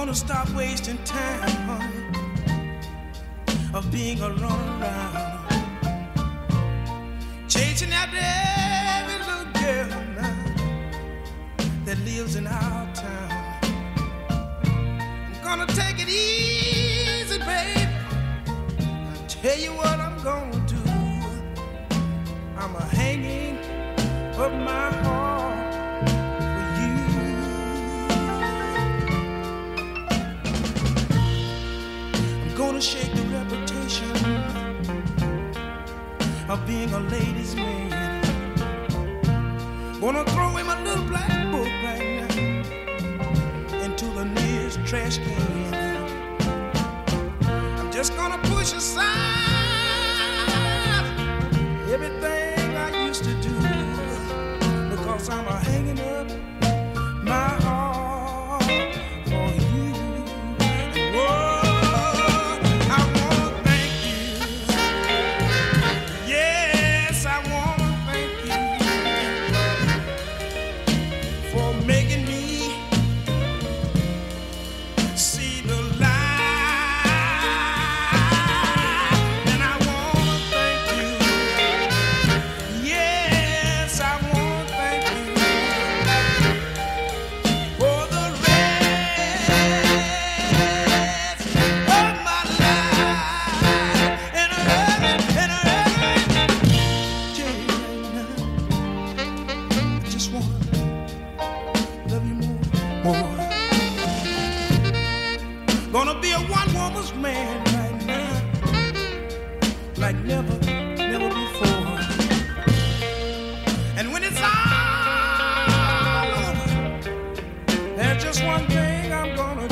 gonna stop wasting time, honey, of being a runaround, chasing after every little girl now that lives in our town. I'm gonna take it easy, baby. I'll tell you what I'm gonna do. I'm hanging up my heart for you. I'm gonna shake the reputation of being a ladies' man. Gonna throw him a little black book right now into the nearest trash can. I'm just gonna push aside everything I used to do, because I'm hanging up my heart for you. Whoa, I wanna thank you. Yes, I wanna thank you for making me see the light. And I wanna thank you. Yes, I wanna thank you for the rest of my life. And I love it, and I love it. Tell you right now, I just wanna love you more. Gonna be a one-woman's man right now, like never before. And when it's all over, there's just one thing I'm gonna